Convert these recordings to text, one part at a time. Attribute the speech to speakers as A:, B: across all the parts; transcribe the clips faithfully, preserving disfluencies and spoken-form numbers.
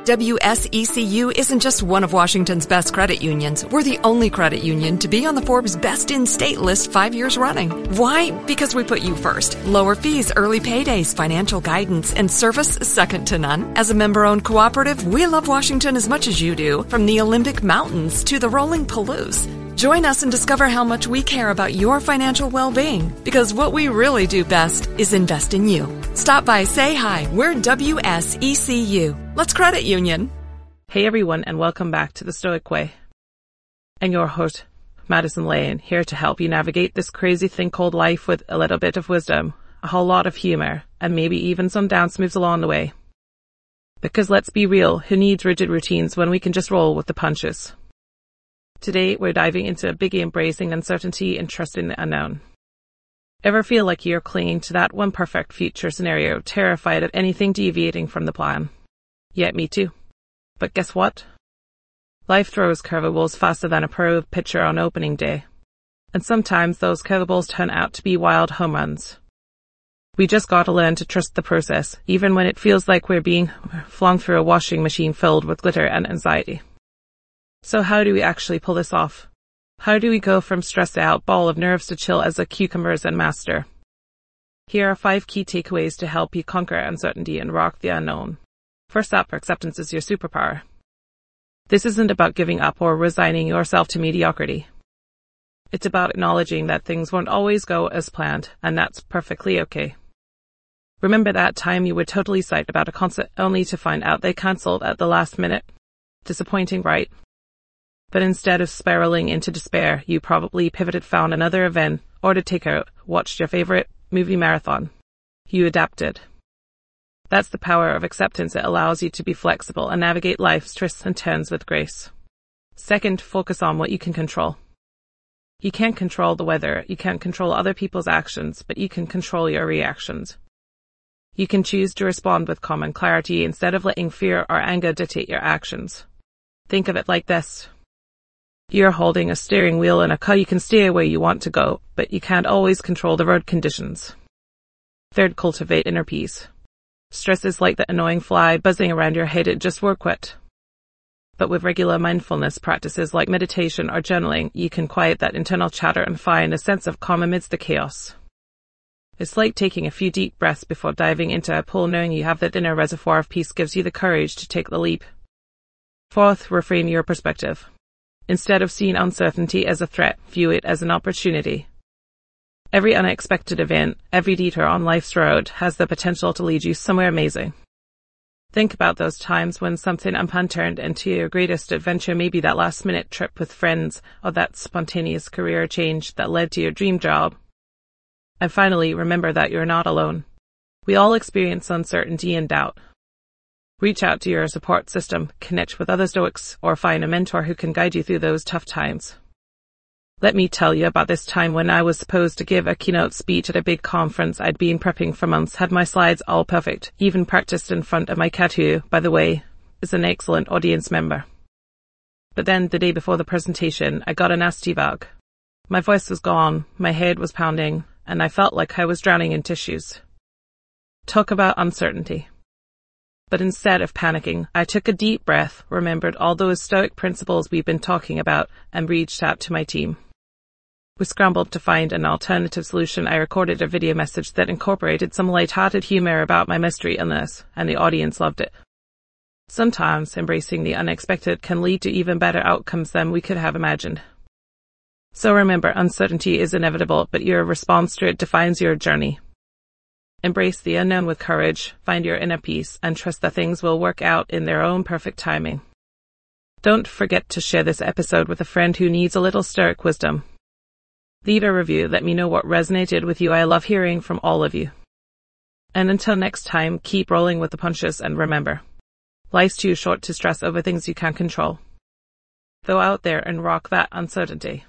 A: W S E C U isn't just one of Washington's best credit unions. We're the only credit union to be on the Forbes Best in State list five years running. Why? Because we put you first. Lower fees, early paydays, financial guidance, and service second to none. As a member-owned cooperative, we love Washington as much as you do, from the Olympic Mountains to the rolling Palouse. Join us and discover how much we care about your financial well-being, because what we really do best is invest in you. Stop by, say hi. We're W S E C U. Let's credit union.
B: Hey everyone, and welcome back to The Stoic Way. I'm your host, Madison Lane, here to help you navigate this crazy thing called life with a little bit of wisdom, a whole lot of humor, and maybe even some dance moves along the way. Because let's be real, who needs rigid routines when we can just roll with the punches? Today, we're diving into a biggie embracing uncertainty and trusting the unknown. Ever feel like you're clinging to that one perfect future scenario, terrified of anything deviating from the plan? Yeah, me too. But guess what? Life throws curveballs faster than a pro pitcher on opening day. And sometimes those curveballs turn out to be wild home runs. We just gotta learn to trust the process, even when it feels like we're being flung through a washing machine filled with glitter and anxiety. So how do we actually pull this off? How do we go from stressed out ball of nerves to chill as a cucumber and master? Here are five key takeaways to help you conquer uncertainty and rock the unknown. First up, acceptance is your superpower. This isn't about giving up or resigning yourself to mediocrity. It's about acknowledging that things won't always go as planned, and that's perfectly okay. Remember that time you were totally psyched about a concert only to find out they cancelled at the last minute? Disappointing, right? But instead of spiraling into despair, you probably pivoted, found another event, ordered takeout, watched your favorite movie marathon. You adapted. That's the power of acceptance. It allows you to be flexible and navigate life's twists and turns with grace. Second, focus on what you can control. You can't control the weather, you can't control other people's actions, but you can control your reactions. You can choose to respond with calm and clarity instead of letting fear or anger dictate your actions. Think of it like this. You're holding a steering wheel in a car. You can steer where you want to go, but you can't always control the road conditions. Third, cultivate inner peace. Stress is like the annoying fly buzzing around your head. It just won't quit. But with regular mindfulness practices like meditation or journaling, you can quiet that internal chatter and find a sense of calm amidst the chaos. It's like taking a few deep breaths before diving into a pool. Knowing you have that inner reservoir of peace gives you the courage to take the leap. Fourth, reframe your perspective. Instead of seeing uncertainty as a threat, view it as an opportunity. Every unexpected event, every detour on life's road has the potential to lead you somewhere amazing. Think about those times when something unplanned turned into your greatest adventure, maybe that last-minute trip with friends or that spontaneous career change that led to your dream job. And finally, remember that you're not alone. We all experience uncertainty and doubt. Reach out to your support system, connect with other Stoics, or find a mentor who can guide you through those tough times. Let me tell you about this time when I was supposed to give a keynote speech at a big conference. I'd been prepping for months, had my slides all perfect, even practiced in front of my cat, who, by the way, is an excellent audience member. But then, the day before the presentation, I got a nasty bug. My voice was gone, my head was pounding, and I felt like I was drowning in tissues. Talk about uncertainty. But instead of panicking, I took a deep breath, remembered all those Stoic principles we've been talking about, and reached out to my team. We scrambled to find an alternative solution. I recorded a video message that incorporated some light-hearted humor about my mystery illness, and the audience loved it. Sometimes embracing the unexpected can lead to even better outcomes than we could have imagined. So remember, uncertainty is inevitable, but your response to it defines your journey. Embrace the unknown with courage, find your inner peace, and trust that things will work out in their own perfect timing. Don't forget to share this episode with a friend who needs a little Stoic wisdom. Leave a review, let me know what resonated with you. I love hearing from all of you. And until next time, keep rolling with the punches, and remember, life's too short to stress over things you can't control. Go out there and rock that uncertainty.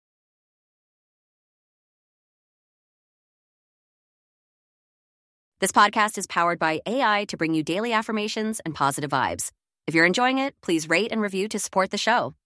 C: This podcast is powered by A I to bring you daily affirmations and positive vibes. If you're enjoying it, please rate and review to support the show.